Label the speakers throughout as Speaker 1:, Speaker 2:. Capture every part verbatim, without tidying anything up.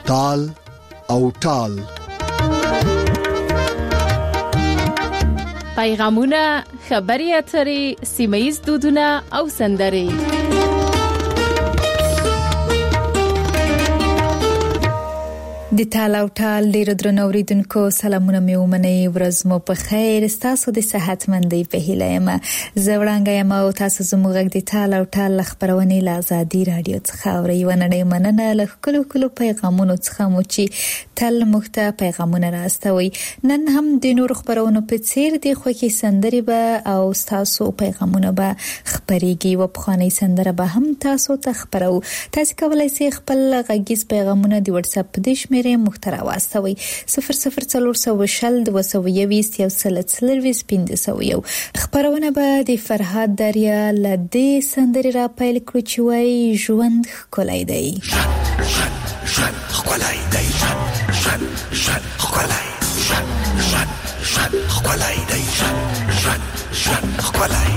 Speaker 1: تال او ټال.
Speaker 2: پیغامونه، خبري اترې، سیمه‌ییز دودونه او سندرې.
Speaker 3: د تال او ټال ډیرو درنو اوریدونکو سلامونه مې ومنئ. ورځ مو په خیر. تاسو د صحت مندۍ په هیله یم. زه وړاندې یم او تاسو زموږ د تال او ټال خبرونه له آزادي رادیو څخه اورئ. ونړۍ مننه له کلو کلو پیغامونو څخه مو چې تل مخته پیغامونه راستوي. نن هم د نور خبرونو په څیر د خوږی سندرې به او تاسو پیغامونه به خبريږي و په خاني سندره به هم تاسو ته خبرو. تاسو کولای شئ خپل غږیز پیغامونه د واتس اپ د شمیرې محتوا واستوي صفر صفر څلور سوه شل دوه سوه یویشت یو سل څلورویشت پنځه سوه یو. خبرونه به د فرهاد دریا لدې سندرې را پیل کړو چې وایي ژوند ښکلی دی.
Speaker 4: ژوند ښکلی دی. ژوند ژوند ښکلی. ژوند ژوند ژوند ښکلی دی. ژوند ژوند ژوند ښکلی.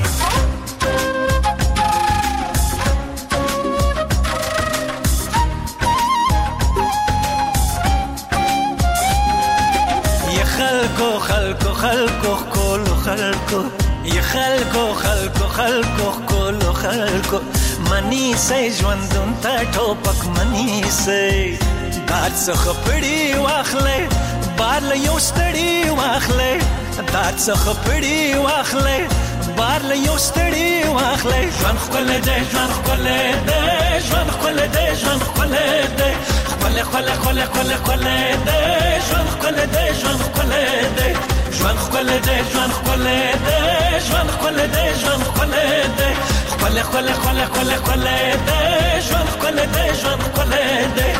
Speaker 5: خلکو خلکو خلکو خلکو خلکو ی خلکو خلکو خلکو خلکو خلکو منی سي ژوندون ته ټوپک منی سي دات څخه پړی واخلې بار له یو ستړی واخلې دات څخه پړی واخلې بار له یو ستړی واخلې ژوند خپل دې ژوند خپل دې ژوند خپل دې ژوند خپل دې خپل خپل خپل خپل خپل دې ژوند خپل دې ژوند خپل دې ژوند خپل دې ژوند خپل دې ژوند خپل دې ژوند خپل دې خپل خپل خپل خپل خپل دې ژوند خپل دې ژوند خپل دې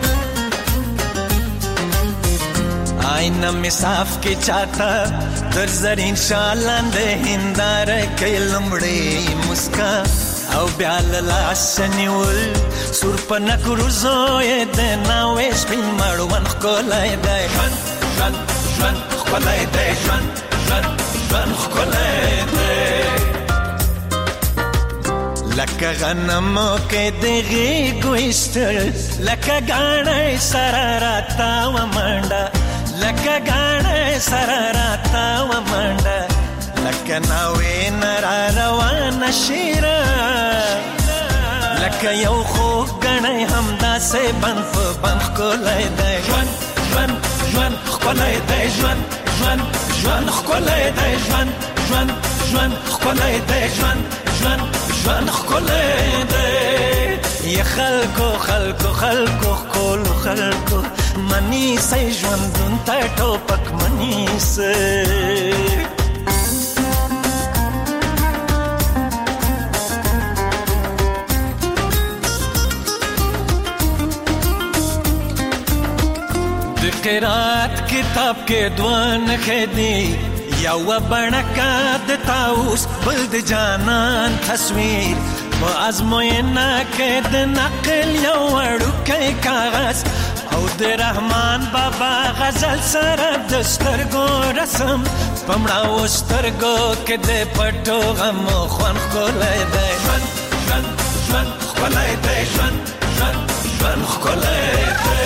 Speaker 5: آینه می صاف کی چاته در زرین شالند هندار کې لمړې مسکا او بیا لاس نیول سور پنا کروزوې د ناوې سپین مړون خولای دی ژوند ژوند ژوند خولای دی ژوند ژوند ژوند خولای دی لکه غنم کې دغه ګوشتل لکه غاڼې سره راتا و منډه لکه غاڼې سره راتا و منډه لکه ناوې نرا روان شیرا لکه یو خو غنې همدا سه بنف بنف کولای دی ژوند ژوند ژوند کولای دی ژوند ژوند ژوند کولای دی ژوند ژوند ژوند کولای دی ژوند ژوند ژوند کولای دی ی خلکو خلکو خلکو خلکو خلکو منی سي ژوندون ته ټوپک منی سي قرات کتاب کې دوان خېدی یو بڼکا د تاوس بل د جانان تصویر په ازموینه کې د نقل یو وړوکی کاغذ او د رحمان بابا غزل سره د سترګو رسم پمړاو سترګو کې د پټو غم خوان کولای دی ژوند ژوند ژوند کولای دی ژوند ژوند ژوند کولای دی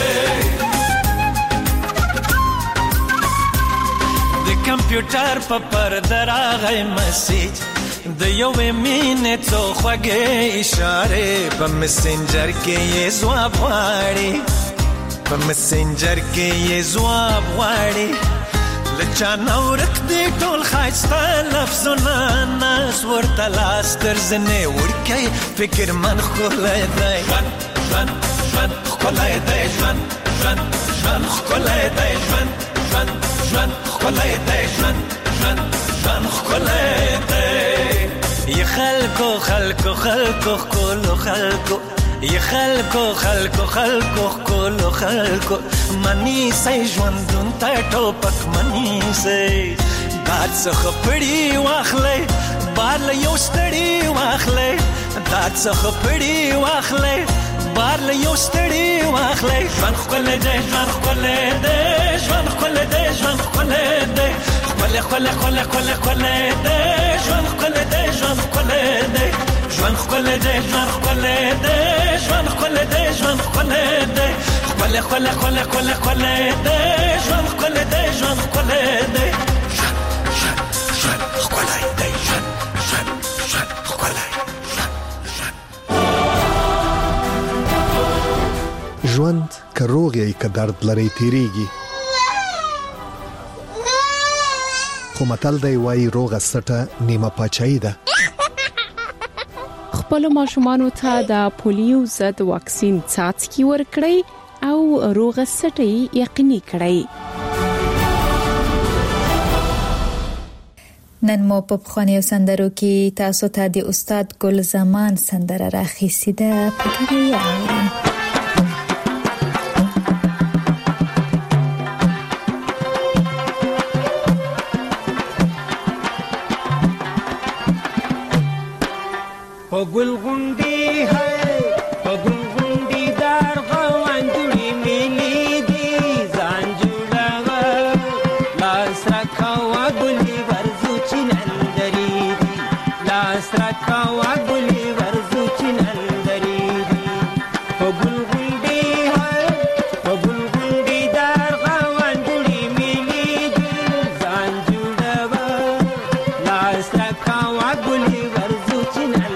Speaker 5: کمپیوټر په پرده راغی مسیج د یو مینې څو خوږې اشارې په مسنجر کې یې ځواب غواړي په مسنجر کې یې ځواب غواړي له چا نه ورک دي ټول ښایسته لفظونه ناز ورته لاس تر زنې وړکی فکر من ښکلی دی ژوند ژوند ژوند ښکلی دی ژوند ژوند ژوند ښکلی دی ژوند ژوند ژوند ښکلی دی ژوند ژوند ژوند ښکلی دی ی خلکو خلکو خلکو ښکلو خلکو ی خلکو خلکو خلکو ښکلو خلکو منی سي ژوندون ته ټوپک منی سي دات څخه پړی واخلې بار له یو ستړی واخلې دات څخه پړی واخلې بار له یو ستړی واخلې ژوند ښکلی دی ژوند ښکلی دی ژوند ښکلی دی ژوند ښکلی دی ښکلی ښکلی ښکلی ښکلی ښکلی دی ژوند ښکلی دی ژوند ښکلی دی ژوند ښکلی دی ژوند ښکلی دی ژوند ښکلی دی ژوند ښکلی دی خله خله خله خله خله ده ژوند خله ده ژوند خله ده
Speaker 4: ژوند ژوند ژوند خلای ده ژوند ژوند ژوند خلای
Speaker 1: ژوند که روغ یې که درد لري تیریږي، خو متل دی وایي روغه سټه نیمه پاچاهي ده.
Speaker 2: خپل ماشومانو ته د پولیو ضد واکسین څاڅکي ورکړئ او روغه سټه یقیني کړئ.
Speaker 3: نن مو په خوانیو سندرو کې تاسو ته د استاد ګل زمان سندره راخیستې ده. پکې
Speaker 6: پگل غنڈی ہے پگل غنڈی دار غوان جڑی ملی دی زان جڑا لاس رکھوا گلی ورزو چنندری دی لاس رکھوا گلی ورزو چنندری دی پگل غنڈی ہے پگل غنڈی دار غوان جڑی ملی دی زان جڑا لاس رکھوا گلی ورزو چنندری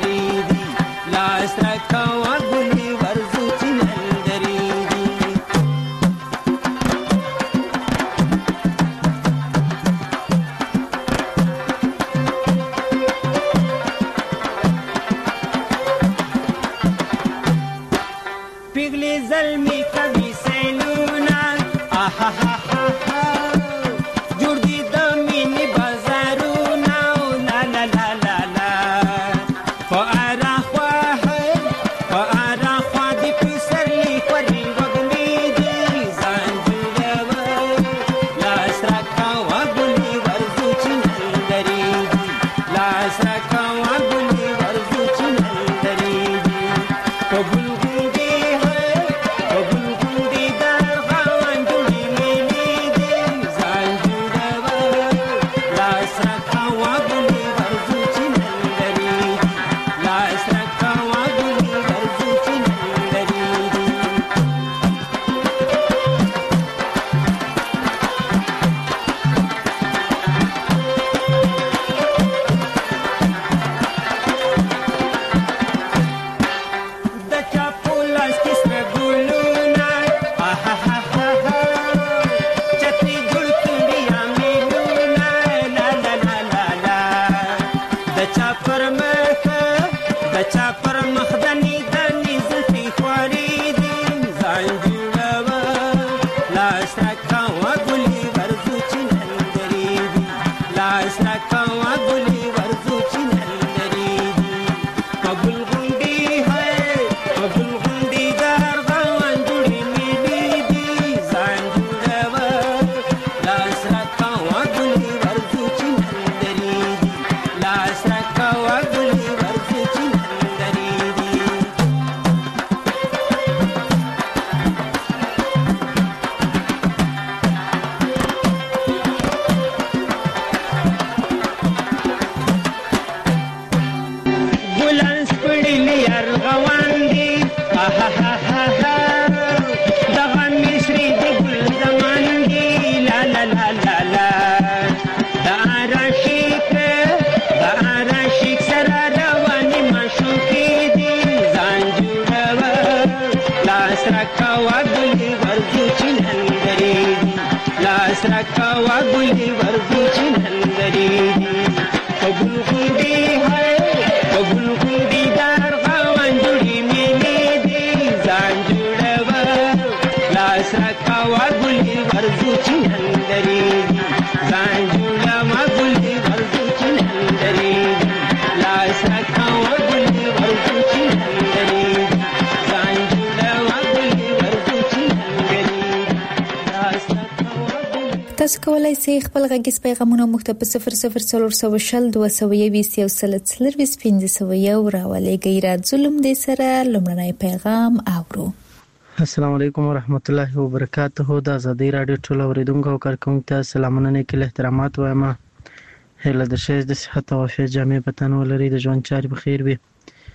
Speaker 6: تاسو کولای شئ خپل غږیز پیغامونه مخ ته په صفر صفر صفر صفر شل دوه سوه یویشت یو سل څلرویشت پنځه سوه یو راولېږئ. راځولم دې سره لومړنی پیغام اورو.
Speaker 7: السلام علیکم ورحمت الله وبرکاته. د ازادي رادیو ټول اوریدونکو او کارکونکو ته سلامونه نیکه احترامات وایم. هله د شه د صحت او عافیت جامع پتن ولري، د ژوند چارې بخیر وي.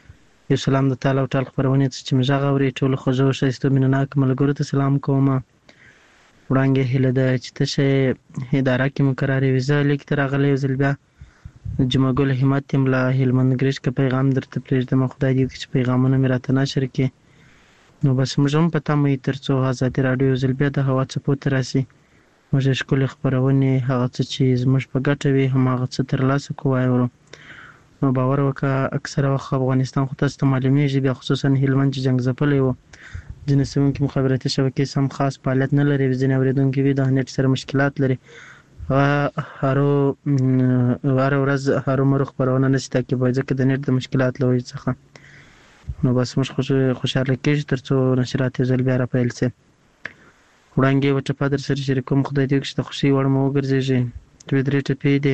Speaker 7: یو سلام د تعالی او تعالی خبرونه چې مزه غوړي ټول خوځو شایسته مینناک ملګرو ته سلام کوم. وړاندې هله د چې ته اداره کې مقرره ویزه لیک تر غلې وزل بیا جمعه ګل همت تم لا هلمند ګریش کا پیغام درته پرېږدم. خدای دې چې پیغامونه مې راته نشر کړي. نو بس موږ هم پته مې ترڅو آزادي رادیو وزل بیا د هوا څپو تر راسي موږ ښکلې خبرونه هغه څه چې زموږ په ګټه وي هم هغه څه ترلاسه کوو. نو باور وکړه اکثره وخت افغانستان خو تاسو ته معلومیږي بیا خصوصا هلمند چې جنگ ځپلی و ځینې سیمو کې مخابراتي شبکې سم خاص فعالیت نه لري. ځینې اورېدونکي وي د نت سره مشکلات لري. هرو هر ورځ هرو مرو خبرونه نشي تعقیبوي ځکه د نت د مشکلات له وجې څخه. نو بس موږ خوشحاله کېږو تر څو نشرات یې ځل بیا راپیل شي. وړاندې یوه ټپه در سره شریکوم. خدای دې وکړي چې د خوښۍ وړ مو وګرځېږي. دوې درې ټپې دي.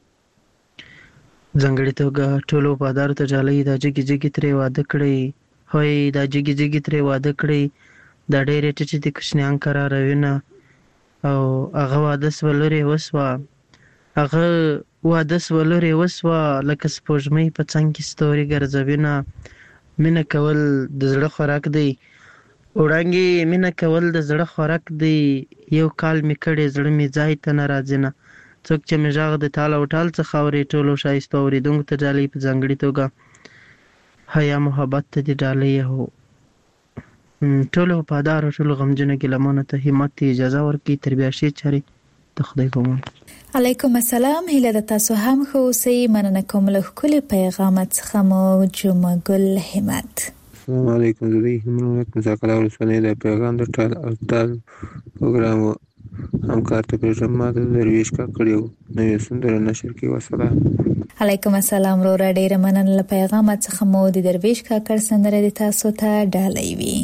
Speaker 7: ځانګړې توګه ټولو وفادارو ته ډالۍ دا جګې جګې ترې واده کړئ. هوی دا جګې جګې ترې واده کړئ. دا ډېرې ټیټې دي کوچنیان قراروینه او هغه واده سوه لرې وسوه هغه واده سوه لرې وسوه لکه سپوږمۍ په څنګ کې ستوري ګرځوینه. مینه کول د زړه خوراک دی. وړانګې مینه کول د زړه خوراک دی. یو کال مې کړی زړه مې ځای ته نه راځي نه. څوک چې مې غږ د ټال او ټال څخه اوري ټولو ښایسته اورېدونکو ته ډالۍ په ځانګړې توګه حیا محبت ته دې ډالۍ هو ټولو وفادارو ټولو غمجنو ګیلمانو ته همت ته اجازه ورکړي تر بیا ښې چارې د خدای په امان.
Speaker 3: علیکم السلام. هیله د تاسو هم ښه اوسئ. مننه کوم له ښکلي پیغامات څخه مو جمعه ګل همت.
Speaker 8: السلام علیکم. زه د هلمند مزاکله ولسوالۍ د پیغام د ټال او ټال پروګرام همکار ته پرېږدم. ما د درویش کاکړ یو نوې سندره نشر کړې. وسلام.
Speaker 3: علیکم السلام. وروره ډېره مننه له پیغامات څخه مو د درویش کاکړ سندره د تاسو ته ډالۍ وي.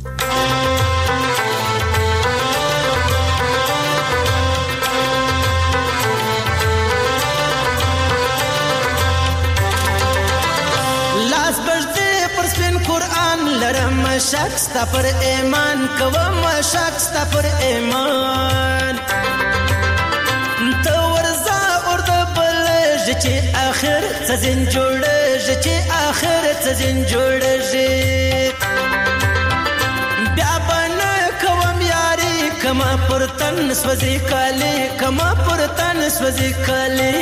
Speaker 5: لاس بجدې پر سپین قرآن لرم شک ستا پر ایمان کوم شک ستا پر ایمان ته ورځه اور د بلژ چې آخر څه زین جوړژ چې آخر څه زین جوړژ بیا بنه کوم یاري کما پر تن سوځي کالي کما پر تن سوځي کالي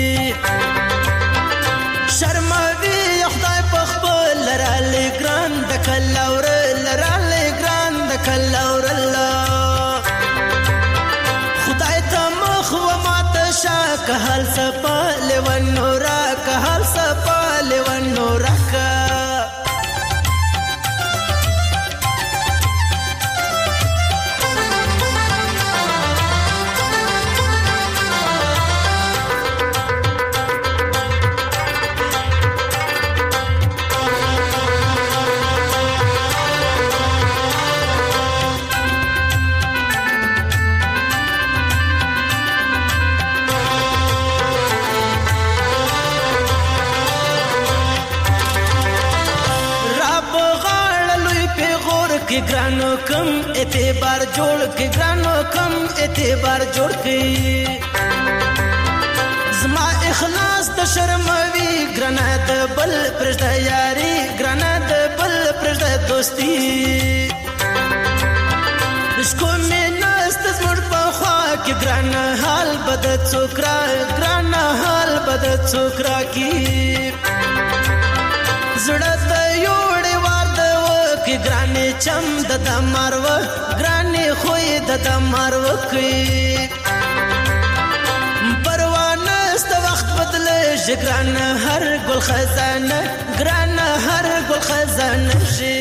Speaker 5: شرموي خدای په خپل لرالې ګران د کلاور لرالې ګران د کلاور الله خدای ته مخ و ماته شاک حال سپا لون نورا که حال سپا لون نورا کا کې ګرانو کم اعتبار جوړ کې ګرانو کم اعتبار جوړ کې زما اخلاص د شرموي ګرانه د بل پرځه یاري ګرانه د بل پرځه دوستي شکو مې نست زموږ په خوا کې ګرانه حال بد څوکرا ګرانه حال بد څوکرا کې زړه د یوړې کې ګرانې چم د دمارو ګرانې خوې د دمارو کې پروانه ست وخت بدله ګران هر ګل خزانه ګران هر ګل خزانه شي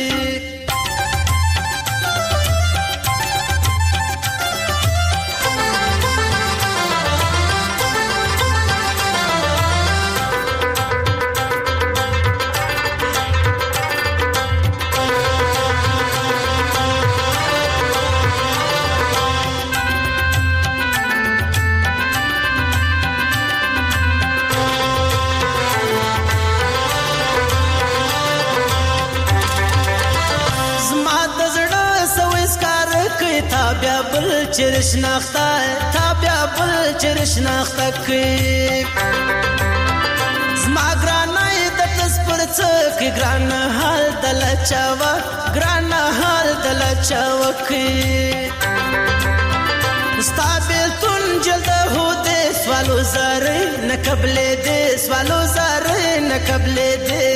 Speaker 5: چرش نختا تا بیا بل چرش نختا کی زما ګرانای د تس پر څک ګران حال دل چاوا ګران حال دل چاوکي استابل تون جلد هو دې سوالو زره نقبلې دې سوالو زره نقبلې دې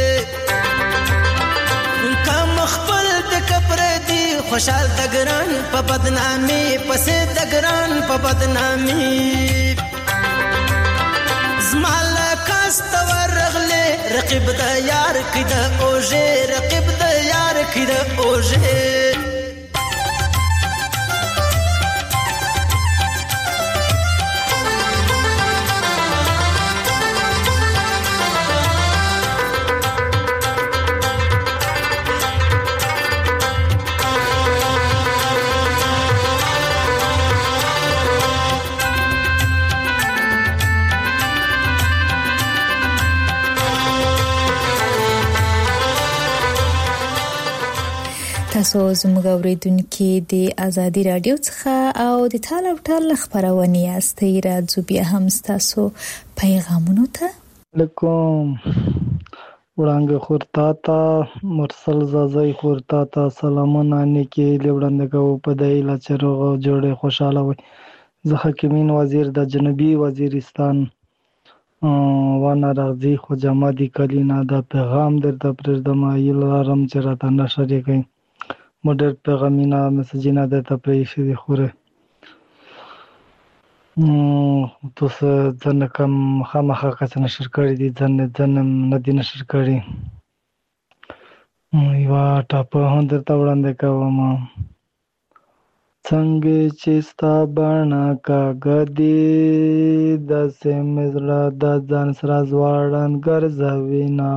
Speaker 5: کم خپل د کبر دي خوشال د ګران په بدنامي پسې د ګران په بدنامي زمال کاستور رغله رقیب د یار کده اوجه رقیب د یار کده اوجه
Speaker 3: تاسو زموږ اوریدونکو د ازادي رادیو څخه او د ټال او ټال خبرونه یاستئ. راځو بیا هم تاسو پیغامونو ته.
Speaker 9: علیکم وړاندې خورتا تا مرسل زازای خورتا تا سلامونه نیکی لوړاندې کو په دایله چرغ جوړه خوشاله وي. زه حکیمین وزیر د جنوبي وزیرستان وانا راځي خو جما دي کلینا دا پیغام درته پرېږدم ایل لرم چې راته نشر کوي مډر پیغامینا مسجینا درته پرېښې دي خوره تاسو ځنه کوم خامخا کس نشر کړی دي ځنه ځنه نه دي نشر کړی یو ټاپه هم درته وړاندې کوم څنګه چې ستا باڼه کاږدي داسې مې زړه د ځان سره ځوړند ګرځوینه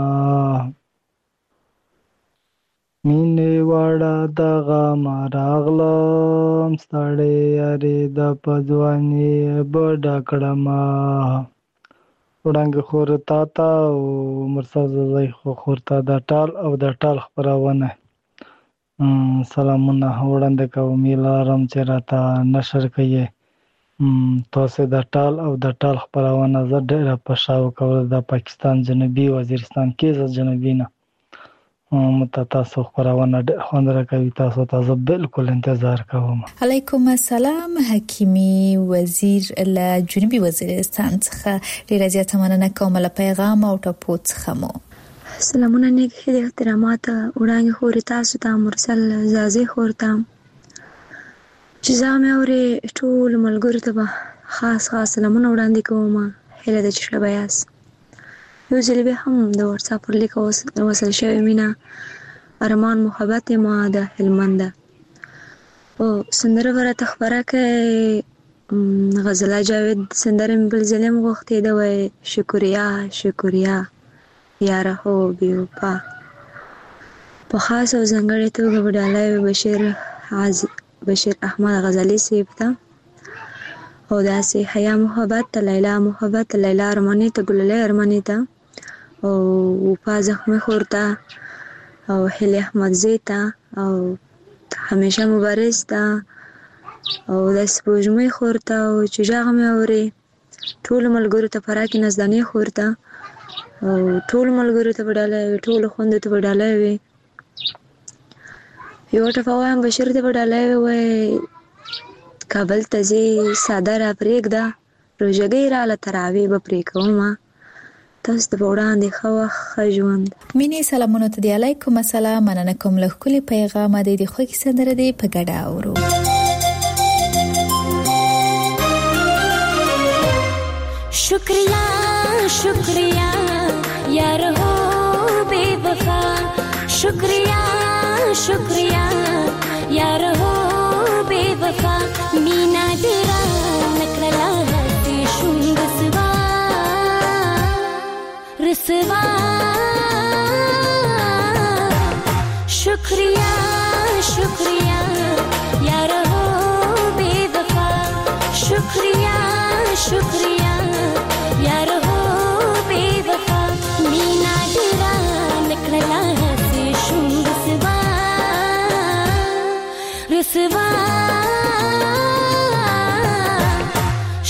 Speaker 9: مینې واړه دغه ما راغلم ستړی یارې د په ځواني بډه کړمه وړانګې خور تا ته او مرسل زازۍ خور ته د ټال او د ټال خپرونه سلامونه وړاندې کوم لرم چې راته نشر کوي تاسو د ټال او د ټال خپرونه زه ډېره په شاو کول د پاکستان جنوبي وزیرستان کې ز جنوبي نه مت تاسو خبرونه خوند راکوي تاسو ته بالکل انتظار کوم.
Speaker 3: علیکم السلام حکیمی وزیر له جنوبي وزیرستان څخه ډیره زیاته مننه کوم له پیغام او ټاپو څخه مو.
Speaker 10: سلامونه نیک هدي احترامات وړاندې خوري تاسو ته مرسل زازي خورتم چې زامه اوري ټول ملګرو ته خاص خاص سلامونه وړاندې کوم هله د چشله بیاس یو ځل به هم د واتس اپ پر لیک وصل شوی مینا ارمان محبت ما د هلمند او سندره ورته خبره کوي غزل جاوید سندره بل ظلم غوښتي دا وای شکریا شکریا یاره هو بیوپا په خاص او ځانګړې توګه وډالای بشیر حاضر بشیر احمد غزالی سیب ته او داسې حیا محبت لیلا محبت لیلا ارمانی ته ګلله ارمانی ته او په زخمه خورتا او هلی احمد زیتا او همیشه مبارز ته او د سپوږمۍ خورتا او چې ژغه مې اوري ټول ملګرو ته فراکي نزداني خورتا او ټول ملګرو ته وډاله ټول خوند ته وډاله وي یو ټفاوام بشیر ته وډاله وي کابل ته زی ساده را پرېږده روژګۍ را له تراوی به پرې کومه تاسو ته وړاندې ښه ښه ژوند.
Speaker 3: مینې سلامونه ته دی. علیکم السلام مننه کوم له ښکلي پیغامه دی د خوږې سندره دی په ګډه اورو.
Speaker 11: شکریہ شکریہ یار ہو بے وفا شکریہ شکریہ یار ہو بے وفا مینا دیرا نکلا ہتی شون رسوا رسوا شکریہ شکریہ یار ہو بے وفا شکریہ شکریہ یار ہو بے وفا مینا دیرا نکلا ہتی شون رسوا رسوا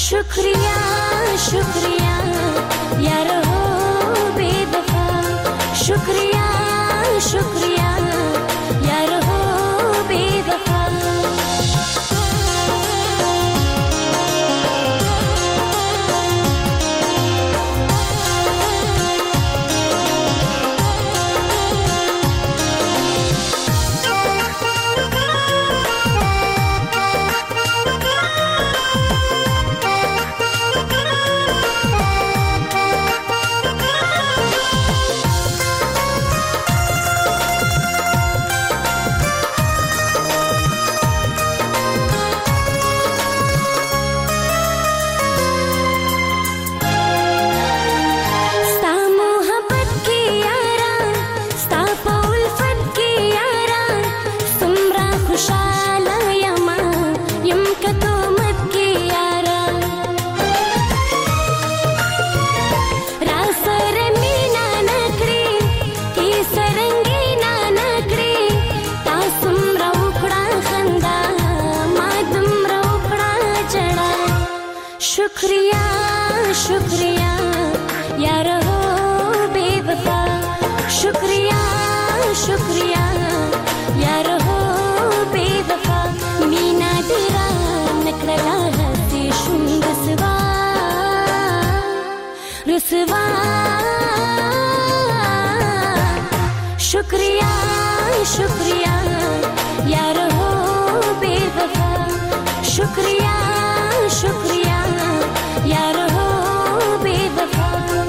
Speaker 11: شکریہ شکریہ یار ہو بے وفا शुक्रिया शुक्रिया यार हो बेवफा शुक्रिया शुक्रिया यार हो बेवफा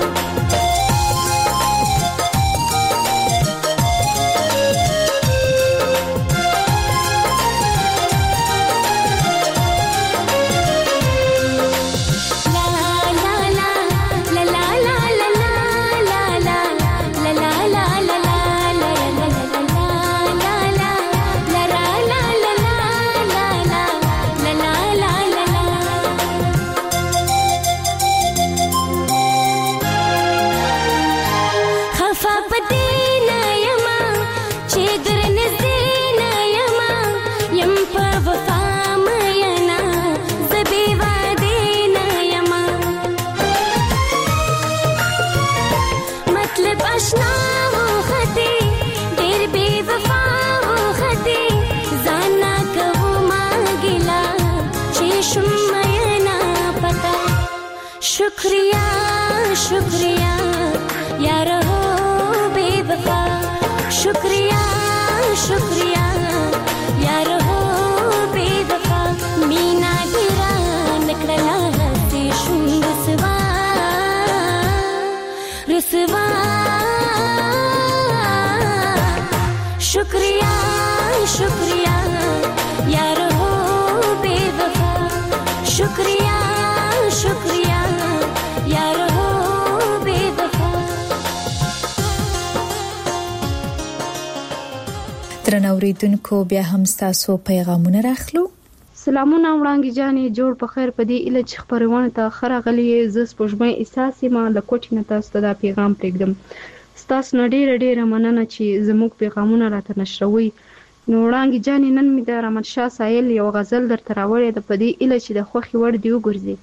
Speaker 11: शुक्रिया शुक्रिया यार हो बेवफा शुक्रिया शुक्रिया यार हो बेवफा मीना गिरा नकड़ला हसी शुम रसवा रसवा शुक्रिया शुक्रिया यार हो बेवफा शुक्रिया शुक्रिया यार हो बेवफा
Speaker 3: درنوریدونکو بیا هم تاسو پیغامونه راخلو.
Speaker 12: سلامونه وړاندې جانې جوړ په خیر په دې اله چې خبرونه ته خره غلي ز سپوږمۍ احساسي ما د کوټې نه تاسو ته دا پیغام پرېږدم. تاسو نه ډېر ډېر مننه چې زموږ پیغامونه راته نشروي. نو وړاندې جانې نن مې د رحمت شاه سایل یو غزل درته راوړې ده په دې اله چې د خوښي وړ دی وګرځي.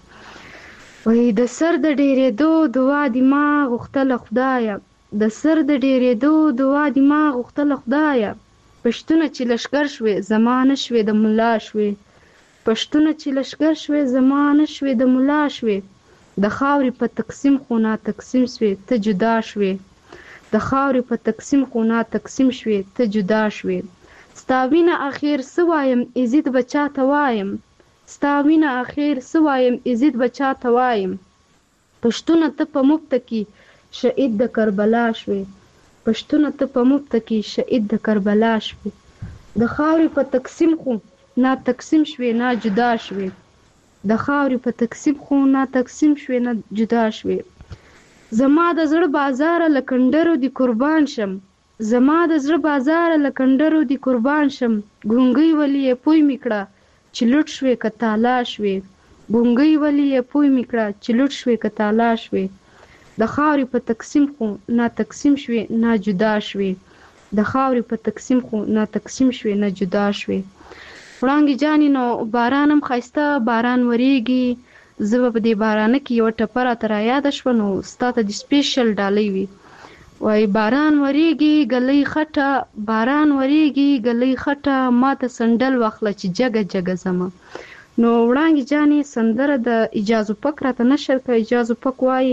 Speaker 12: وای د سر د ډېرېدو دعا دې ما غوښتله خدایه د سر د ډېرېدو دعا دې ما غوښتله خدایه پښتونه چې لشکر شوې زمانه شوې د ملا شوې پښتونه چې لشکر شوې زمانه شوې د ملا شوې د خاورې په تقسیم خو نا تقسیم شوې ته جدا شوې د خاورې په تقسیم خو نا تقسیم شوې ته جدا شوې ستا وینه اخر څه وایم عزت به چاته وایم ستا وینه اخر څه وایم عزت به چاته وایم پښتونه ته په مفته کې شهید د کربلا شوې پښتونه ته په مفته کې شهید د کربلا شوې د خاورې په تقسیم خو نا تقسیم شوې نا جدا شوې د خاورې په تقسیم خو نا تقسیم شوې نا جدا شوې زما د زړه بازار لکندرو دی قربان شم زما د زړه بازار لکندرو دی قربان شم ګونګي ولی پوي میکړه چې لټ شوې کتالا شوې ګونګي ولی پوي میکړه چې لټ شوې کتالا شوې د خاورې په تقسیم خو نا تقسیم شوې نا جدا شوې د خاورې په تقسیم خو نا تقسیم شوې نا جدا شوې وړانګې جانې نو باران هم ښایسته باران وریږي زه به په دې بارانه کې یوه ټپه راته رایاده شوه نو ستا ته د سپیشل ډالۍ وي وای باران وریږي ګلۍ خټه باران وریږي ګلۍ خټه ما ته سندل واخله چې جګه جګه ځمه نو وړانګې جانې سندره د اجازو پک راته نشر کړه اجازو پک وایي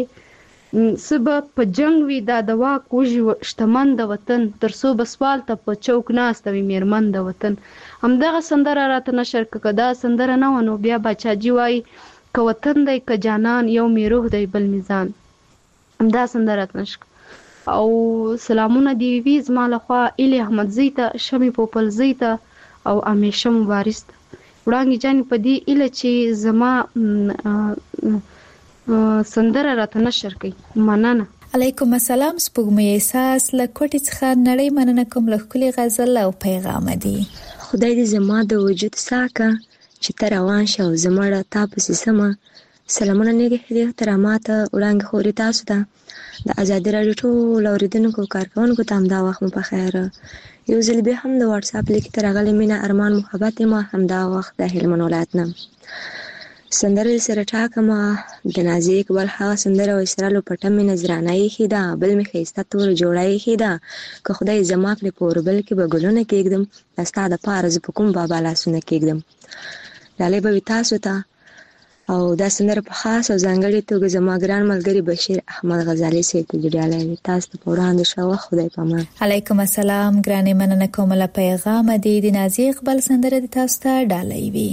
Speaker 12: څه به په جنګ وي دا د واک وږي شتمن د وطن تر څو به سوال ته په چوک ناسته وي میرمن د وطن همدغه سندره راته نشر کړه دا سندره نه وه نو بیا باچاجي وایي که وطن دی که جانان یو می روح دی بل میزان همدا سندره راته نشر او سلامونه دی وي زما لخوا ایلي احمدزۍ ته شمې پوپلزۍ ته او امیشه مبارز ته وړانګې جانې په دې ایله چې زما سندره راته نشر کوي مننه
Speaker 3: علیکم السلام سپوږمۍ احساس له کوټې څخه نړۍ مننه کوم له ښکلي غزل او پیغام دی
Speaker 10: خدای دې زما د وجود ساکه چې ته روان شه او زما له تا پسې سمه سلامونه نیکې هیلې احترامات وړاندې خورې تاسو ته د ازادي راډیو ټولو اورېدونکو کارکوونکو ته همدا وخت مو په خیر یو ځل بیا هم د واتساپ لیک ته راغلی مینه ارمان محبت ما همدا وخت د هلمند ولایت نه سندره سره ټاکمه د نازي اقبال هغه سندره او اسرالو پټه مې نظرانه یې ده بل مې ښایسته تور جوړه یې ده که خدای زما کړې په اوربل کې به ګلونه کېږدم ستا د پاره زه په کوم بابا لاسونه کېږدم ډالۍ به وي تاسو ته او دا سندره په خاص او ځانګړې توګه زما ګران ملګری بشیر احمد غزالی صاحب ته ډالۍ تاسو ته په وړاندې شوه. خدای پامان.
Speaker 3: علیکم السلام ګرانې مننه کوم له پیغام دی د نازي اقبال سندره د تاسو ته ډالۍ وي.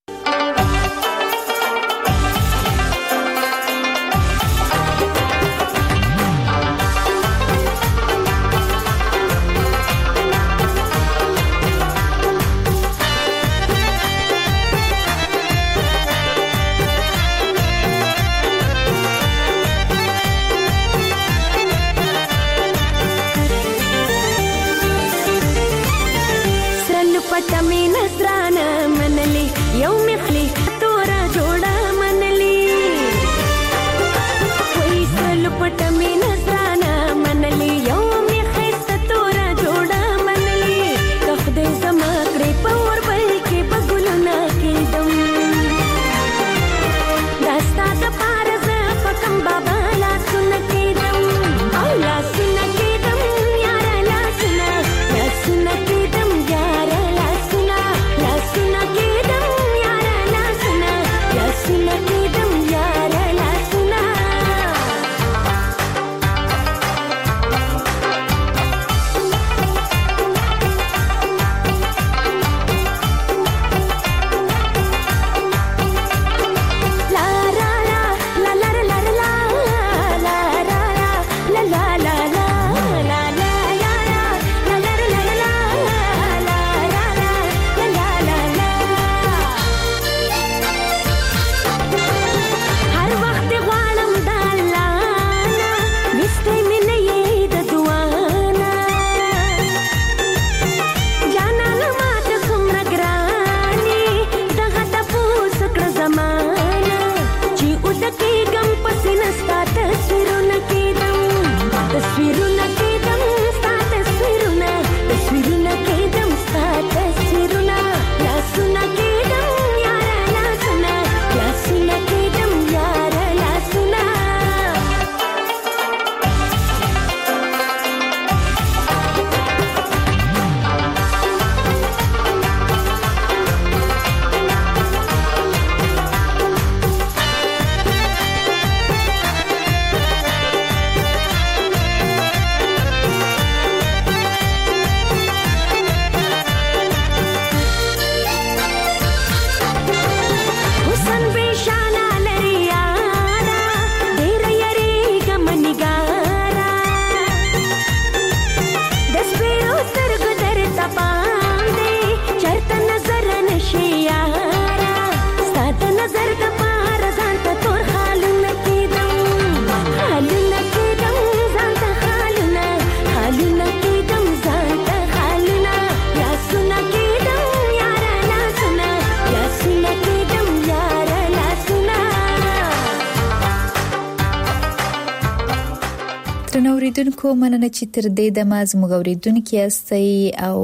Speaker 3: اوریدونکو مننه چې تر دې د ماز مغوریدونکو یاستئ او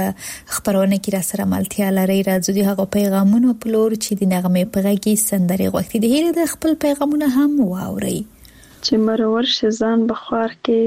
Speaker 3: خبرونه کې را سره ملتیا لري. راځو د هغه پیغامونو په لور چې د نغمه په غږی سندري غوښتي د هیله د خپل پیغامونه هم واوري.
Speaker 13: چې مرور شزان بخار کې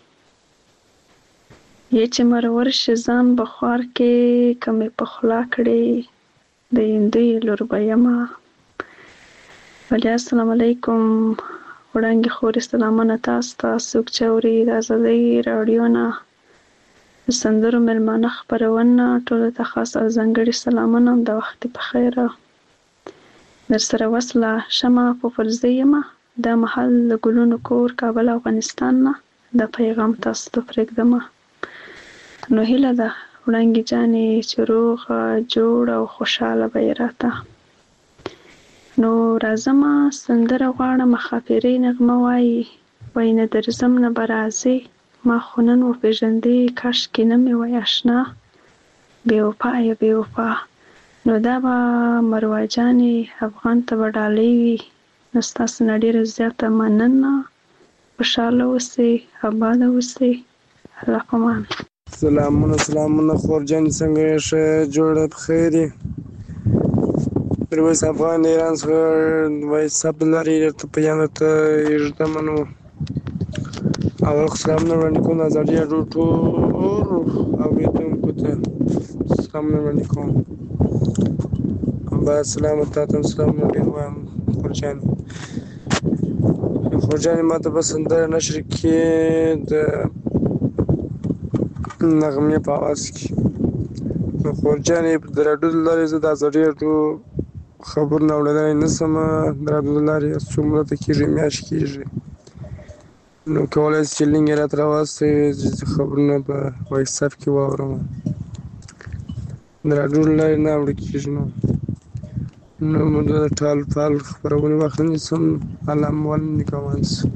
Speaker 13: یې چې مرور شزان بخار کې کمه په خلا کړي د اندوی لور بیاما. ولی السلام علیکم وړاندې خور سلامونه تاسو ته څوک چوري د ازادي رادیو نه سندرو ملمانه خبرونه ټول ته خاص او ځانګړي سلامونه د وخت په خیر در سره وصله شمه په فرضیه د محل ګلونو کور کابل افغانستان نه د پیغام تاسو ته پرېږدم. نو هیله ده وړاندې جانې چې روغ جوړ او خوشاله به راته. نو راځم سندره غواړم خافري نغمه وایي وای نه درځم نه برازي ما خونن و پیژندې کاش کې نه مې وای آشنا بې وفا یا بې وفا. نو دا به مروه جانې افغان ته به ډالۍ وي. نو ستاسو نه ډېره زیاته مننه. خوشحاله اوسئ اباده اوسئ. الله پامان.
Speaker 14: سلامونه سلامونه خور جان څنګه یې ښه جوړه بخیر یې. درویس افغان ایران څخه وای سب لري ته پیان ته یژدمنو اول سلامونه وړاندې کوم ازادي راډیو ټول اوریدونکو ته سلامونه وړاندې کوم. با سلام تاسو سلام ډیر وایم خورجانې خورجانې ما ته به سندره نشر کړي د نغمې په اواز کې. نو خورجانې د راډیو له لارې زه د ازادي راډیو خبرونه اورېدلی نه شم. د راډیو له لارې څومره ته کېږي میاشت کېږي. نو کولی شې چې لینک یې راته راواستوې چې خبرونه په وایساپ کې واورم. د راډیو له لارې نه اورېدل کېږي. نو نو موږ د ټال ټال خپرونې وخت نه نیسم. الله مو ولې کوان شي.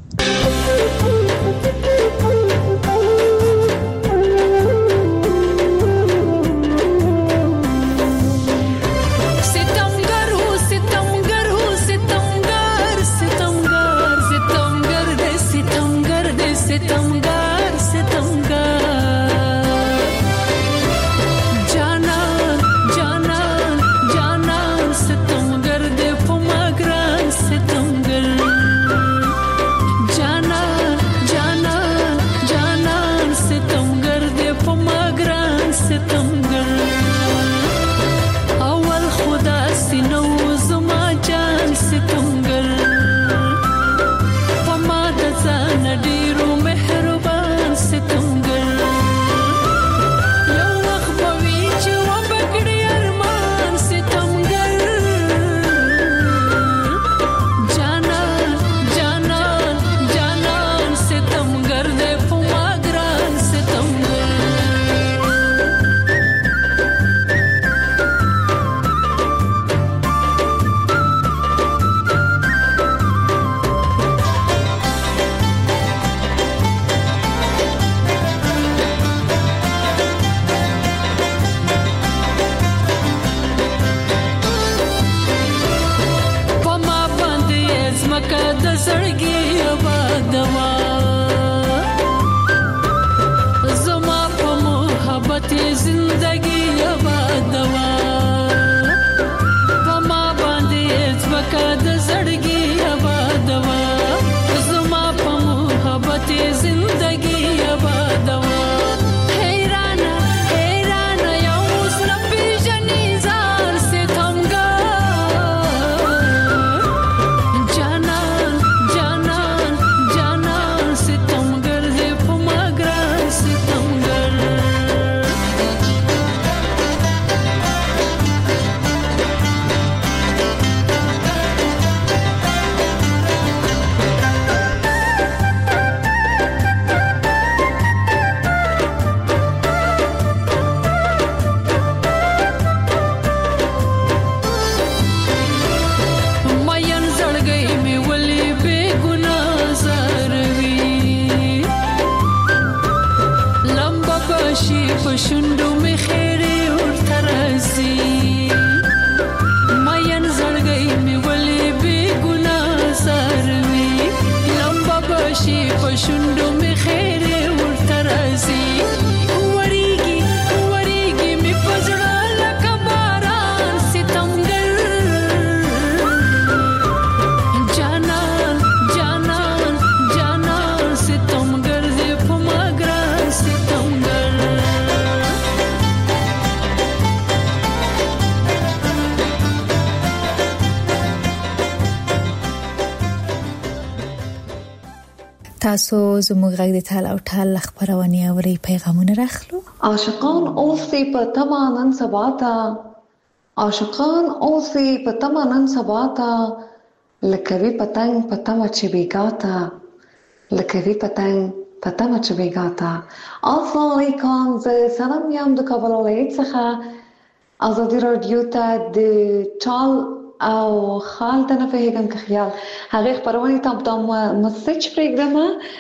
Speaker 3: تاسو زموږ غږ د ټال او ټال خبرونه اوري پیغامونه راخلو.
Speaker 15: عاشقان اوسې په تما نن سبا ته عاشقان اوسې په تما نن سبا ته لکوي پتنګ په تما چې بیګاتا لکوي پتنګ په تما چې بیګاتا. السلام علیکم. زه سلام یم د کابل ولایت څخه. ازادي رادیو ته د ټال او خال ته نه فهمم که خیال هغه خبرونه ته په مسج پروګرام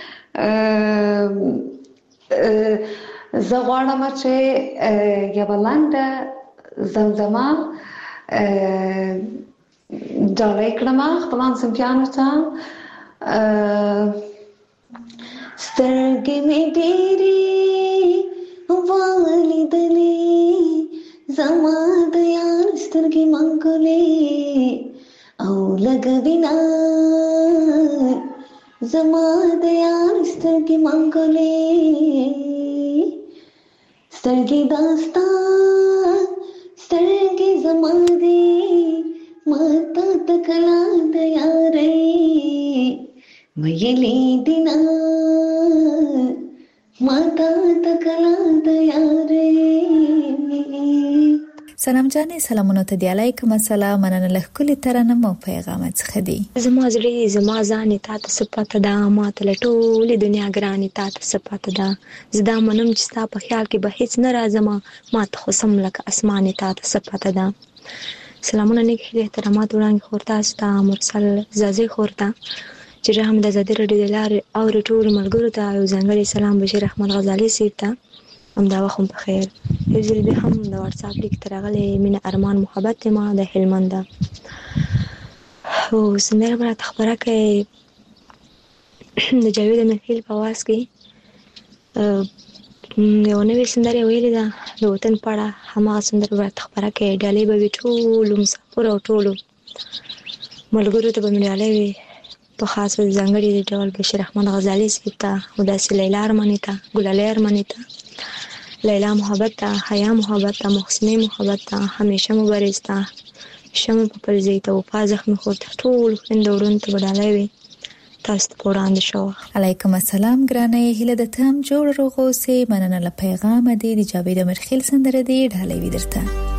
Speaker 15: زه غواړم چې یو بلند زمزمه ډالۍ کړم خپل سمپیانو ته. سترګې مې ډېرې ولیدلې زما د یار سترګې منګولې او لګوینا زما د یار سترګې منګولې سترګې داستا سترګې زما دې ماته تکلا ویلی دینا ماتا تکلا تیارې.
Speaker 3: سلام جانې سلامونه ته دی علیکم السلام مننه له کلی ترنم او پیغام څخه دی.
Speaker 10: زما زړه زما ځان ته صفات ده ما ته ټول دنیا ګرانی ته صفات ده زدا منم چې تا په خیال کې به هیڅ نه راځم ما ته خصم لکه اسمان ته صفات ده. سلامونه نیک احترامات وړاندې خورتا ستا مرسل زازي خورتا چې رحم د زده رډي دلار او ټول ملګرو ته یو ځانګړي سلام بشیر احمد غزالی سیب ته هم دا وخت په خیر. یو ځل به هم د واتس اپ لیک ترغلې مینه ارمان محبت ما د هلمند او سندره برات خبره کوي د جاوید مخیل په واس کې یو نوې سندره ویلې ده د وطن پاړه همغه سندره برات خبره کوي ډالې به ټول مسافر او ټول ملګرو ته به ډالې په خاصه ځانګړي ډول بشیر احمد غزالی سپتا او داسې لیلا ارمانی ته ګلالۍ ارمانی ته لیلا محبت ته حیا محبت ته محسنه محبت ته همیشه مبارز ته شمه په پرځې ته وفا زخم خورت ټول خويندورون ته وډالای وي تاسو ته وړاندې شو.
Speaker 3: علیکم السلام ګرانه هله د تام جوړ روغو سي مننه له پیغام دی د جاوید مرخیل سندره دی ډالۍ وی درته.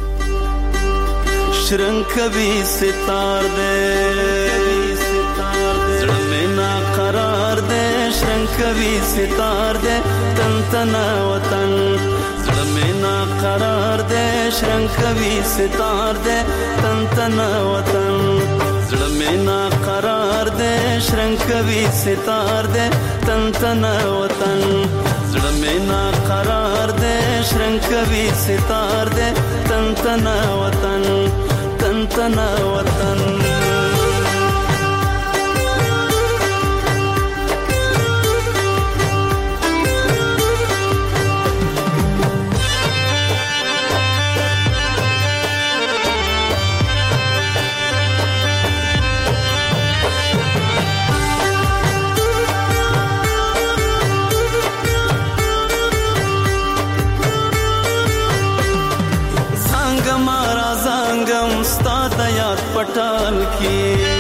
Speaker 5: شرنګ کوي ستار دې زړه مې نا قرار دې شرنګ کوي ستار دې تن تن وطن زړه مې نا قرار دې شرنګ کوي ستار دې تن تن وطن زړه مې نا قرار دې شرنګ کوي ستار دې تن تن وطن زړه مې نا قرار دې شرنګ کوي ستار دې تن تن وطن تن تن وطن. पटाल की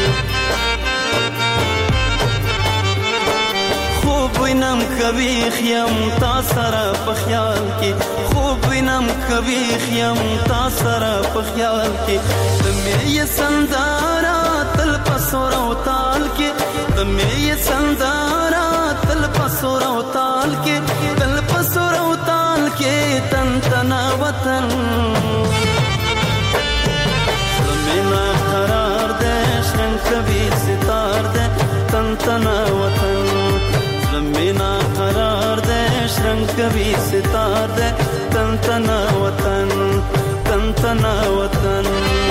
Speaker 5: खूब वینم کبھی خیم تا سره په خیال کې خوب وینم کبھی خیم تا سره په خیال کې تمه یې سندارا تل پسور او تال کې تمه یې سندارا تل پسور او تال کې تل پسور او تال کې تن تن وطن مینا قرار دے شرنگ کبھی ستار دے تن تن وطن مینا قرار دے شرنگ کبھی ستار دے تن تن وطن تن تن وطن.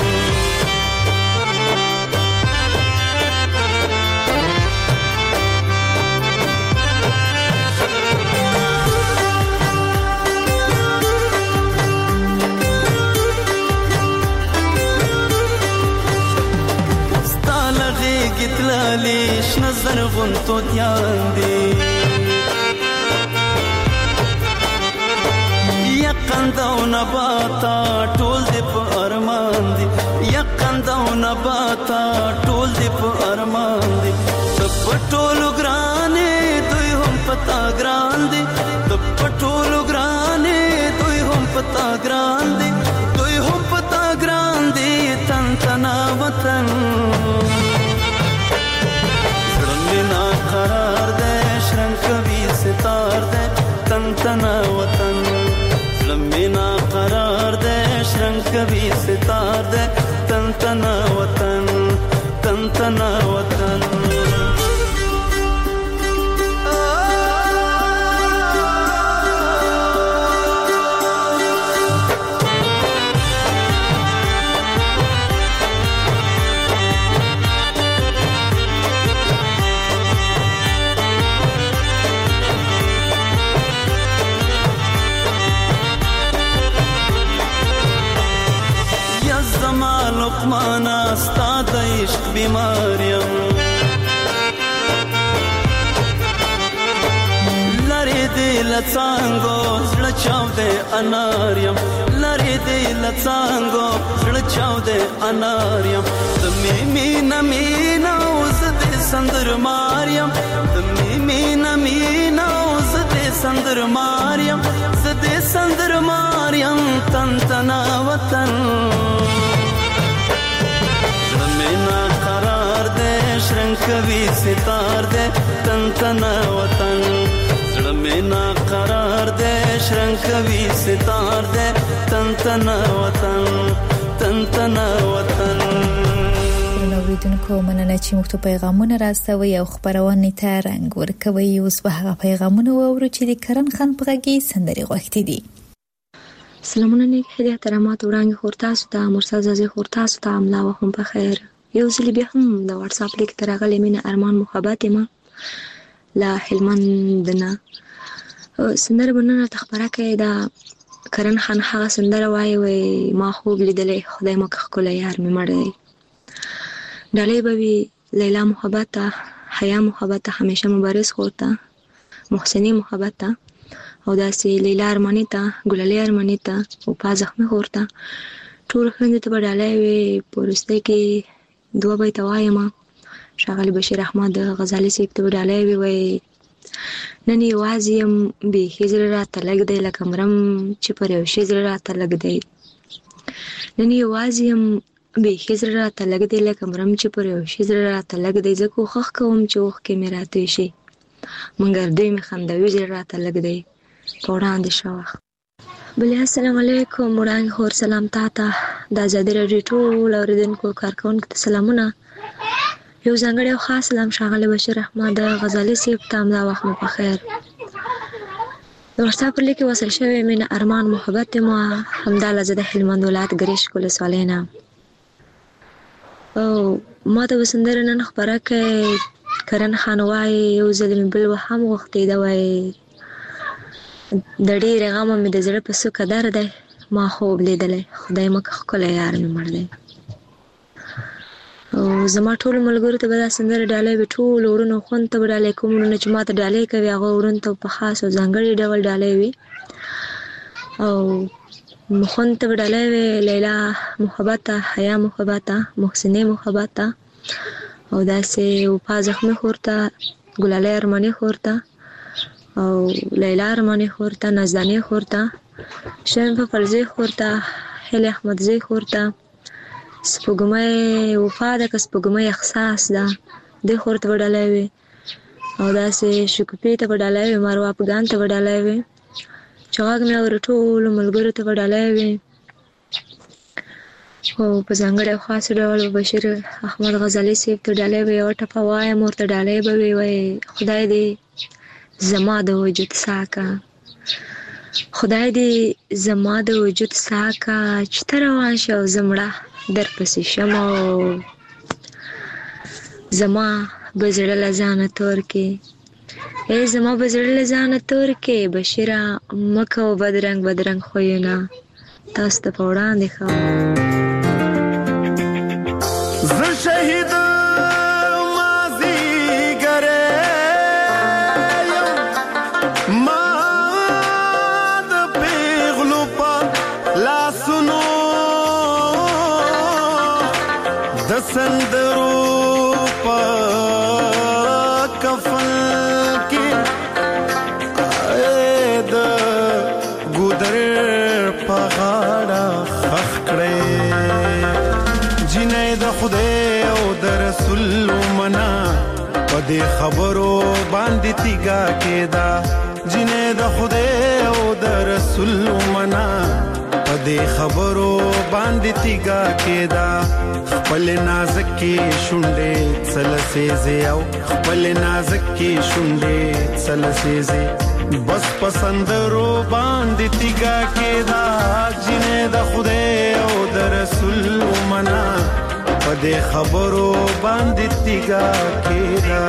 Speaker 5: گتلالیش نظر غنتو دیان دی یقنده و نباتا ټول دی په ارمان دی یقنده و نباتا ټول دی په ارمان دی تب ټولو ګرانې دوی هم پتا ګران دی تب ټولو ګرانې دوی هم پتا ګران دی دوی هم پتا ګران دی تن تنا وطن مینا قرار دے شرنگ کبھی ستار دے تن تن وطن مینا قرار دے شرنگ کبھی ستار دے تن تن وطن تن تن وطن. لقمانا ستا د عشق بیماریم لری دی
Speaker 16: لڅانګو زړه چاو دې اناریم لری دې لڅانګو زړه چاو دې اناریم د می مینا مینا اوس دې سندر ماریم د می مینا مینا اوس دې سندر ماریم ز دې سندر ماریم تن تنا وطن زمینا قرار دې شرنکوي ستار دې تن تنا وطن زمینا قرار دې شرنکوي ستار دې تن تنا وطن تن تنا وطن.
Speaker 3: اوریدونکو مننه چې موږ ته پیغامونه راستوي او خبرونه ته رنګ ورکوي. اوس به هغه پیغامونه واورو چې د کرن خان په غږی سندري غوښتي دي.
Speaker 10: سلامونه نیک هدیه احترامات وړاندې خور تاسو ته مرسل زازي خور تاسو ته املا وهم په خیر. یو ځل بیا هم د واتس اپ لیک تر غلې مینه ارمان محبت ما لا هلمند نه سندره بننه تخبره کې دا کرن خان هغه سندره وایي وي ما خوب لیدلې خدای مکه خپل یار مې مړ دی ډالۍ بوي لیلا محبت حیا محبت همیشه مبارز خورتا محسنی محبت او داسې لیلا ارمانیتا ګلالي ارمانیتا او پازخمه خورتا ټول خويندې ته ډالۍ وي پرسته کې دوه بیت وایم شغال بشیر احمد غزالی سیب ته ډالۍ وي وي نن یوازې به هجر را تلګ دی لکه مرم چې پر یو شی زړه را تلګ دی نن یوازې به هجر را تلګ دی لکه مرم چې پر یو شی زړه را تلګ دی زه کوخ کوم چې وخت کې مې راته شي مونږ دې مې خندوي زړه را تلګ دی پوران دي شوخ بلې السلام علیکم وړاندې خور سلام تاته د آزادۍ راډیو ټول اوریدونکو کارکونکو ته سلامونه یو ځانګړی او خاص سلام ښاغلی بشیر احمد غزالی صاحب ته همدا وخت مو په خیر د واتساپ پر لیک وصل شوی مینه ارمان محبت ما همدا لزه د هلمند ولایت ګریش کول سوالینا او ما ته وسندره نن خبره کې کرن خان وای یو ځل بل وهم وخت دی وای د ډېر غم مې د زړه په سکه در دی ما خوب لیدلې خدای مکه خپل یار مې مړ دی او زما ټول ملګرو ته به دا سندره ډالۍ وي ټول ورونو خوند ته به ډالۍ کوم ورونه چې ما ته ډالۍ کوي هغه ورونو ته په خاص او ځانګړي ډول ډالۍ وي او خوند ته به ډالۍ وي لیلا محبت حیا محبت محسنه محبت او داسې په زخمه خورته ګلالي ارماني خورته او لیلا ارماني خورته نازداني خورته شین په فرزي خورته هله احمد زي خورته سپوږمۍ وفا ده که سپوږمۍ احساس ده د خورته وډالای وي او داسې شکوپې ته وډالای وي مارو افغان ته وډالای وي چاغ مې اور ټول ملګرو ته وډالای وي او په ځانګړي خاص ډول بشیر احمد غزالی صاحب ته وډالای وي او ټپه وای مورته وډالای به وي خدای دې زما د وجود ساکا خدای دې زما د وجود ساکا چې تر روان شو زمړه در پسې شمو زما بزړه لزانه تور کې اے زما بزړه لزانه تور کې بشیرا مکو بدرنګ بدرنګ خوینه تاسو ته پوړان دي خو
Speaker 17: زه شهید مازی ګره ما د پیغلو په لاسونو د سندرو په کفن کې د ګودر په غاړه خخ کړې جنې د خدای او د رسول منا په دې خبرو باندې تیګه کېدا جنې د خدای او د رسول منا په دې خبرو باندې تیګه کېدا خپل نازک کې شونډې څلسېزې او خپل نازک کې شونډې څلسېزې بس پسندرو باندې تیګه کېدا جنې د خدای او د رسول منا په دې خبرو باندې تیګه کېدا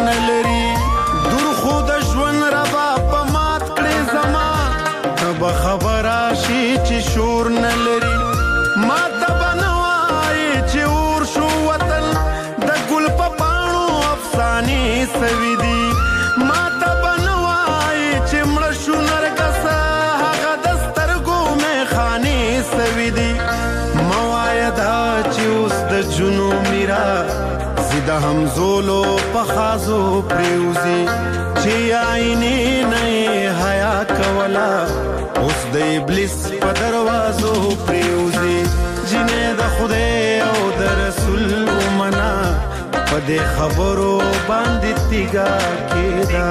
Speaker 17: نه لري دور خو د ژوند ربا په مات کړې زما ته به خبره شي چې شور نه لري ما ته به نه وایي چې اور شو وطن د ګل په پاڼو افسانې سوي دي ما ته به نه وایي چې مړه شو نرګسه هغه د سترګو میخانې سوي دي مه وایه دا چې اوس د جنو میرا د همزولو په خازو پریوزي چې آینې نه حیا کولا اوس د ابلیس په دروازو پریوزي جنې د خدای او د رسول ومنا په دې خبرو باندې تیګا کېدا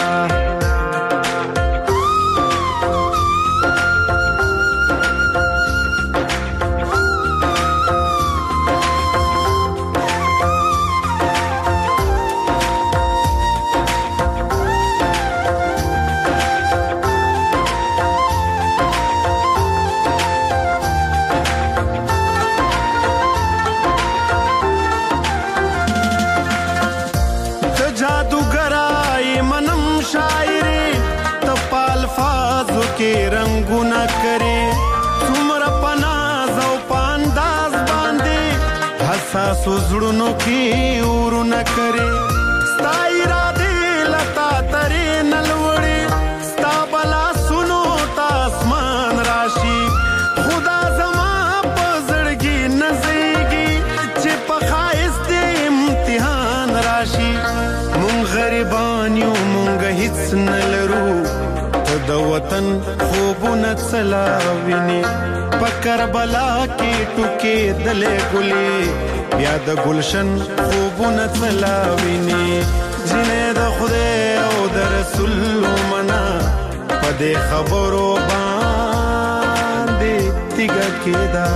Speaker 17: کې رنگونه کرے څومره پناز او پانداز باندې حساس زړونو کې ورونه کرے ستا اراده لتا ترې نلوړې ستا بلا سنو تا اسمان راشي خدا زما په زړګي نزيږي چې په خایست امتحان راشي مونږ غریبان یو مونږ هیڅ نلرو د وطن خوبونه څلاویني په کربلا کې ټوکې دلې ګلې بیا د گلشن خوبونه څلاویني جنې د خدای او د رسول منا په دې خبرو باندې تیګه کېدا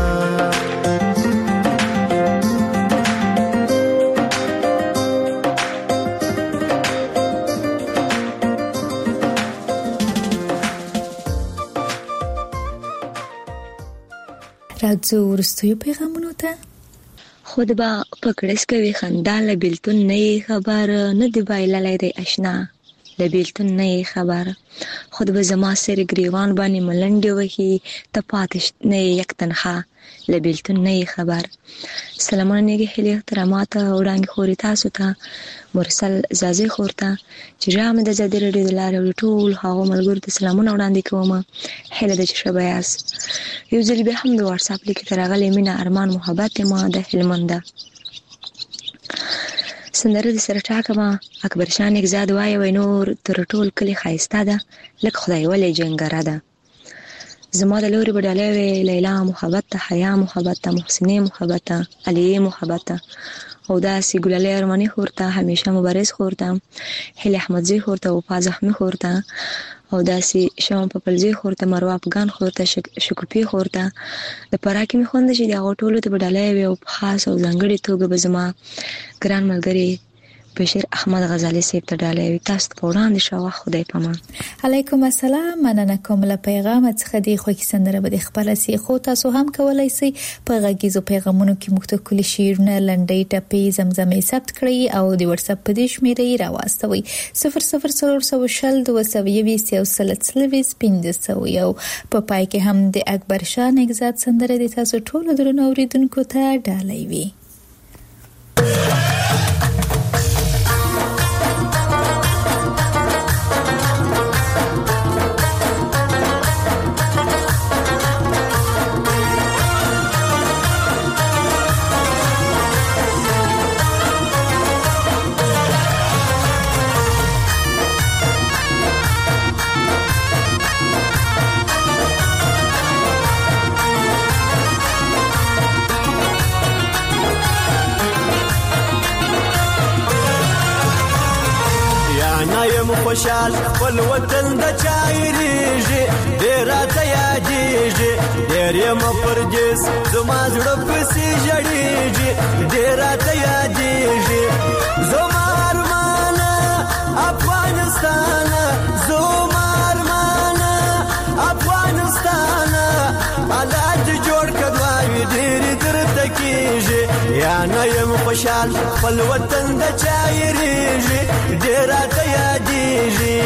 Speaker 3: راځو ورستیو پیغامونو ته
Speaker 10: خود با پکړس کوي خندا له بیلتون نه خبر نه دی بایللای دی آشنا له بیلتون نه خبر خود به زما سر گریوان باندې ملنډي وهي ته پاتش نه یک تنها له بیلتون نه خبر سلامونه نیګه هلي احترامات وړاندې خوري تاسو ته مرسل زازي خورته چې رام د زدر ډېر لاره ټول هغه ملګرو ته سلامونه وړاندې کوم هله د شبياس یو ځل به هم د واتس اپ لیک ترغلې مینا ارمان محبت ما د هلمنده سندره د سره ټاکما اکبر شان اگزاد وای وای نور تر ټول کلی خایسته ده لکه خدای ولې جنګره ده زما د لوري بډاله وی لیلا محبت ته حیا محبت ته محسنه محبت ته علی محبت ته او دا سی ګلالې ارمانی خورته همیشه مبارز خورته هلی احمدزی خورته او پازحمی خورته او دا سی شوم په پلزی خورته مروه افغان خورته شک... شکوپی خورته د پراکی می خوند شي دا ټولو ته بډاله وی او خاص او ځنګړي توګه به زما ګران ملګری بشیر احمد غزالی سیب ته ډالې تاسو په وړاندې شو خدای پامان
Speaker 3: علیکم السلام مننه کوم له پیغام څخه دی خو کی سندره به خپل سي خو تاسو هم کولای شئ په غږیزو پیغامونو کې مختلف شیرونه لنډۍ ټپې زمزمې ثبت کړئ او د واتس اپ په دې شمیرې راوستوي صفر صفر صفر شل دوه سوه یویشت یو سل څلوېښت پنځه سوه یو په پای کې هم د اکبر شاه نگزاد سندره د تاسو ټول درنو اوریدونکو ته ډالۍ وي
Speaker 16: خوشال خپل وطن د چایریږي ډیر ته یادېږي ډیر یم پردیس زما زړه پسې جړېږي ډیر ته یادېږي زما ارمان افغانستان زما ارمان افغانستان حالات جوړ کړوي ډیر درته کېږي یا نه یم خوشال خپل وطن د چایریږي راته یادېږي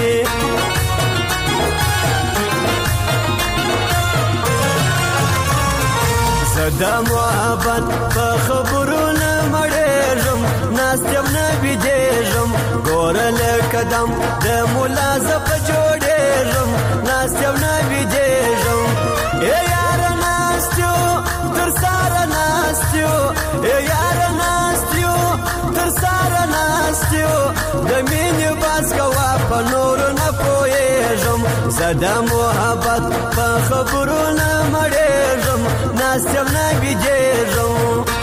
Speaker 16: زه د محبت په خبرو نه مړېږم ناست یم نه بېدېږم ګوره لکه دم د ملا زه په جوړېږم ناست یم نه بېدېږم ای یاره ناست یو تر ساره ناست یو ای یاره ناست یو تر ساره ناست یو د مینې باز کوه په نورو نه پوهېږم زه د محبت په خبرو نه مړېږم ناست یم نه بېدېږم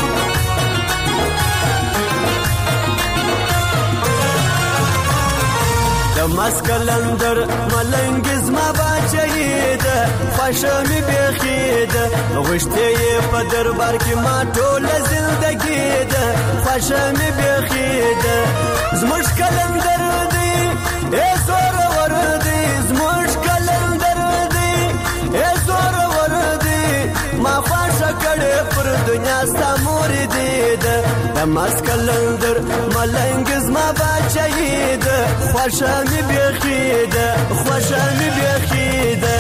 Speaker 16: د مسکلندر ملنګ زما باچهی ده خوښه مې بیخي ده غوښتې یې په دربار کې ما ټوله زندګي ده خوښه مې بیخي ده زموږ کلندر دی ای زورور دی زموږ کلندر دی ای زورور دی ما خوښه کړې پر دنیا ستا مور دی ده د مسکلندر ملنګ زما باچهی ده خوښه مې بیخي ده خوښه مې بیخي ده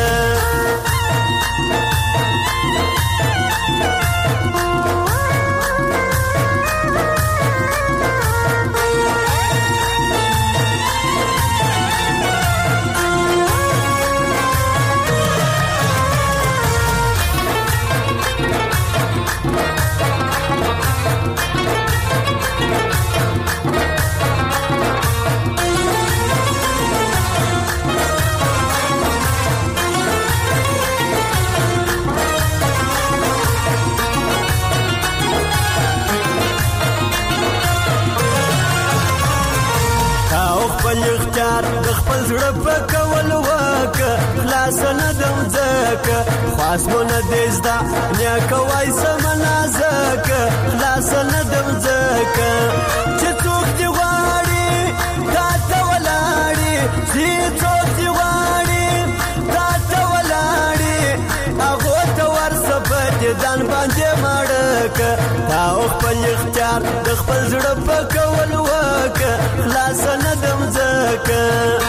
Speaker 16: د خپل زړه په کول وکه خلاص نه دم ځکه خواستونه دې زده نیکه وای سمه نازکه خلاص نه دم ځکه چې څوک دې غواړي تا ته ولاړي چې څوک دې غواړي تا ته ولاړي هغو ته ورسه په دیدن باندې مړکه تا او خپل اختیار د خپل زړه په کول وکه خلاص نه دم ځکه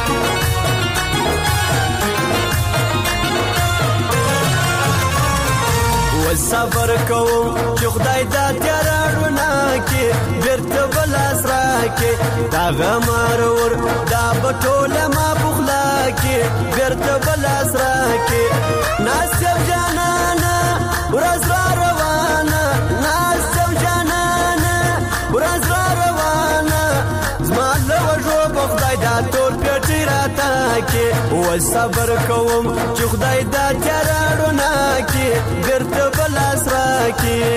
Speaker 16: صبر کوم چې خدای دا تیاره رڼا کې بېرته به لاس راکړي دغه مرور دا به ټوله ما په خوله کې بېرته به لاس راکړي ناست یم جانانه ورځ را روانه ناست یم جانانه ورځ را روانه زما له وږو به خدای دا ټول پېټۍ راته کې اوس صبر کوم چې خدای دا تیاره رڼا کې بېرته به لاس راکړي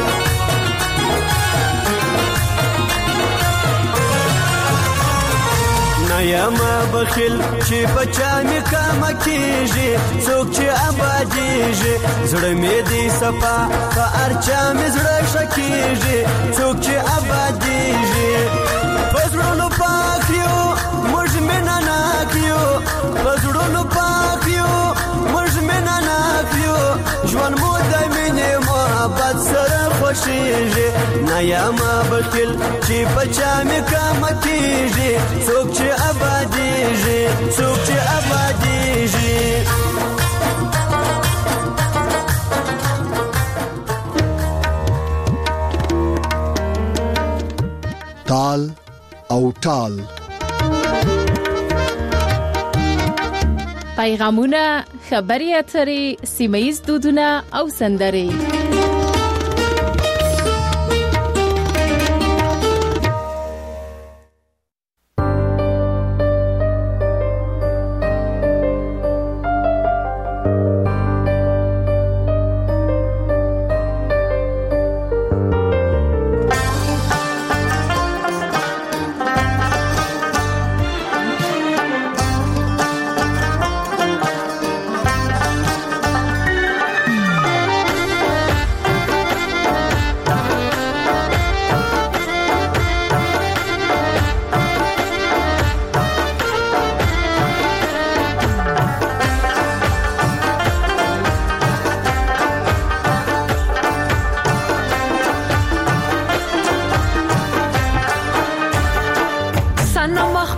Speaker 16: نه یم بخیل چې په چا مې کمه کېږي څوک چې ابادېږي زړه مې دی صفا په هر چا مې زړه ښه کېږي څوک چې ابادېږي په زړونو پاک یو موږ مینه ناک یو په زړونو پاک یو موږ مینه ناک یو ژوند مو د مینې محبت سره خوښېږي نه یم بخیل چې په چا مې کمه کېږي څوک چې ابادېږي څوک چې ابادېږي
Speaker 1: تال او ټال
Speaker 2: پیغامونه خبري اترې سیمه‌ییز دودونه او سندرې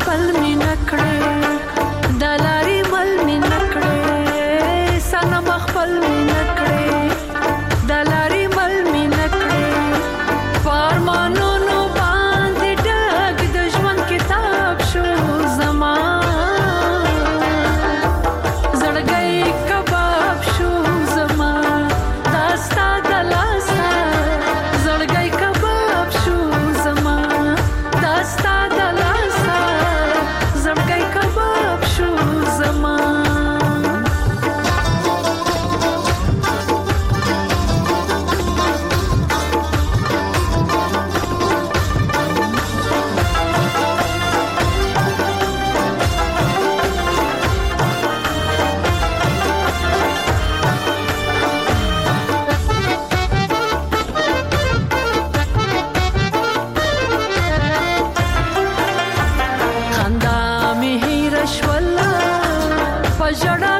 Speaker 18: خپل می نکړې دلاري مل می نکړې سنم خپل می نکړې دلاري مل می نکړې فرمانو نو باندې ډک د ژوند کتاب شو زمان زړګي کباب شو زمان داستا دلاسا زړګي کباب شو زمان داستا دلاسا زړګي کباب شو زمان خندا می هیر شولا پجړا